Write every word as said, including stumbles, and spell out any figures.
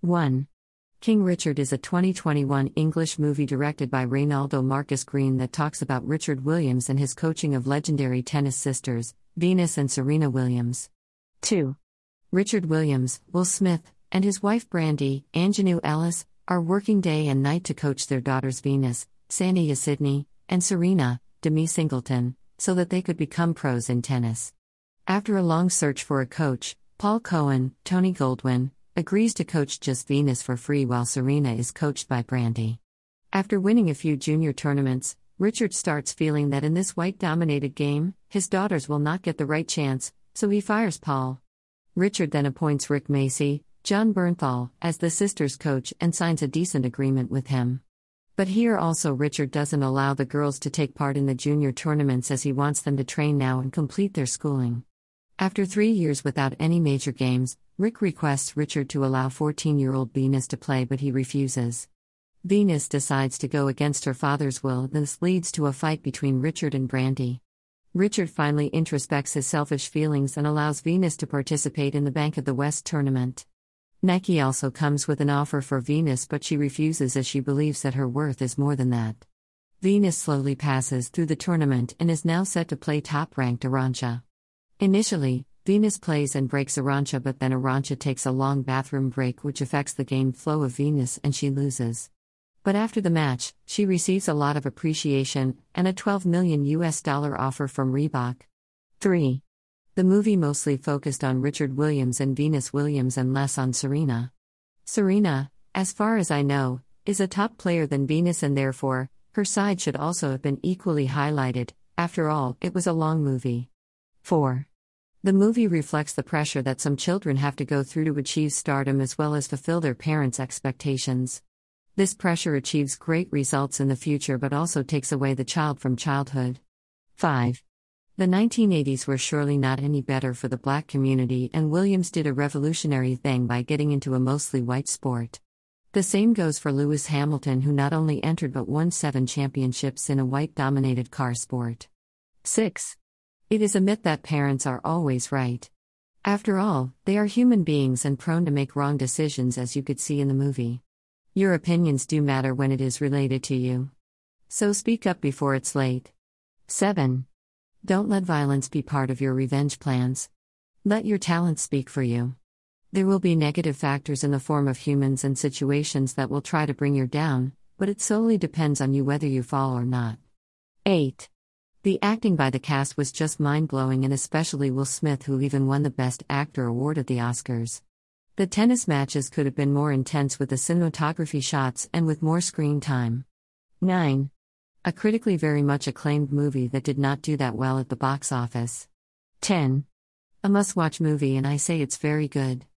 one. King Richard is a twenty twenty-one English movie directed by Reynaldo Marcus Green that talks about Richard Williams and his coaching of legendary tennis sisters, Venus and Serena Williams. two. Richard Williams, Will Smith, and his wife Brandy, Anjanou Ellis, are working day and night to coach their daughters Venus, Sania Sidney, and Serena, Demi Singleton, so that they could become pros in tennis. After a long search for a coach, Paul Cohen, Tony Goldwyn, agrees to coach just Venus for free while Serena is coached by Brandy. After winning a few junior tournaments, Richard starts feeling that in this white-dominated game, his daughters will not get the right chance, so he fires Paul. Richard then appoints Rick Macci, John Bernthal, as the sisters' coach and signs a decent agreement with him. But here also Richard doesn't allow the girls to take part in the junior tournaments as he wants them to train now and complete their schooling. After three years without any major games, Rick requests Richard to allow fourteen-year-old Venus to play, but he refuses. Venus decides to go against her father's will, and this leads to a fight between Richard and Brandy. Richard finally introspects his selfish feelings and allows Venus to participate in the Bank of the West tournament. Nike also comes with an offer for Venus, but she refuses as she believes that her worth is more than that. Venus slowly passes through the tournament and is now set to play top-ranked Arantxa. Initially, Venus plays and breaks Arantxa, but then Arantxa takes a long bathroom break which affects the game flow of Venus and she loses. But after the match, she receives a lot of appreciation and a twelve million U S dollar offer from Reebok. three. The movie mostly focused on Richard Williams and Venus Williams and less on Serena. Serena, as far as I know, is a top player than Venus, and therefore, her side should also have been equally highlighted. After all, it was a long movie. four. The movie reflects the pressure that some children have to go through to achieve stardom as well as fulfill their parents' expectations. This pressure achieves great results in the future but also takes away the child from childhood. five. The nineteen eighties were surely not any better for the black community, and Williams did a revolutionary thing by getting into a mostly white sport. The same goes for Lewis Hamilton, who not only entered but won seven championships in a white-dominated car sport. six. It is a myth that parents are always right. After all, they are human beings and prone to make wrong decisions, as you could see in the movie. Your opinions do matter when it is related to you. So speak up before it's late. seven. Don't let violence be part of your revenge plans. Let your talents speak for you. There will be negative factors in the form of humans and situations that will try to bring you down, but it solely depends on you whether you fall or not. eight. The acting by the cast was just mind-blowing, and especially Will Smith, who even won the Best Actor award at the Oscars. The tennis matches could have been more intense with the cinematography shots and with more screen time. nine. A critically very much acclaimed movie that did not do that well at the box office. ten. A must-watch movie, and I say it's very good.